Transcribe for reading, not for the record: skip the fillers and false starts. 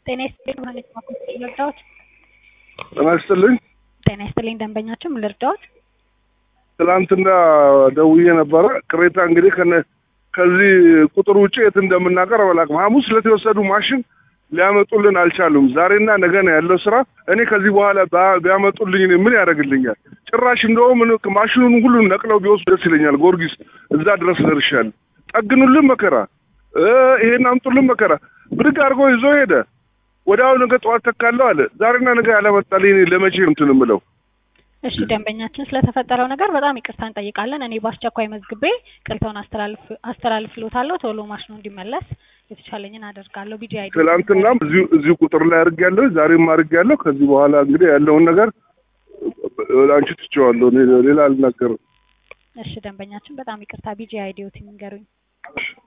ጤና ይስጥልኝ ማለት ነው ልርዳዎት? ጤና ይስጥልኝ። ጤና ይስጥልኝ ደንበኛችን ልርዳዎት? ትላንትና ደውዬ ነበረ። ቅሬታ እንግዲህ ከዚህ ቁጥር ውጪ የት እንደምናቀርብ አላውቅም። ሐሙስ ለተወሰዱ ማሽን ሊያመጡልን አልቻሉም። ዛሬና ነገ ነው ያለው ስራ። እኔ ከዚህ በኋላ ቢያመጡልኝ ምን ያደርግልኛል? ጭራሽ እንደውም ማሽኑን ሁሉ ነቅለው ቢወስዱ ደስ ይለኛል። ጊዮርጊስ እዛ ድረስ ደርሻለሁ። ጠግኑልን መከራ፣ ይሄን አምጡልን መከራ። ብድግ አድርጎ ይዞ ሄደ። ወዲያው ነገ ጠዋት ተካለው አለ። ዛሬና ነገ ያለመጣልኝ ለመቼ እንትን እምለው? እሺ ደንበኛችን ስለተፈጠረው ነገር በጣም ይቅርታ እንጠይቃለን። እኔ በአስቸኳይ መዝግቤ ቅሬታውን አስተላልፍልዎታለሁ። ቶሎ ማሽኑ እንዲመለስ የተቻለኝን አደርጋለሁ። ቢጂአይ ትላንትናም እዚሁ ቁጥር ላይ አድርጌያለሁ፣ ዛሬም አድርጌያለሁ። ከዚህ በኋላ እንግዲህ ያለውን ነገር አንቺ ትቼዋለሁ። ሌላ አልናገርም። እሺ ደንበኛችን በጣም ይቅርታ። ቢጂአይ ዲዮት ይንገሩኝ።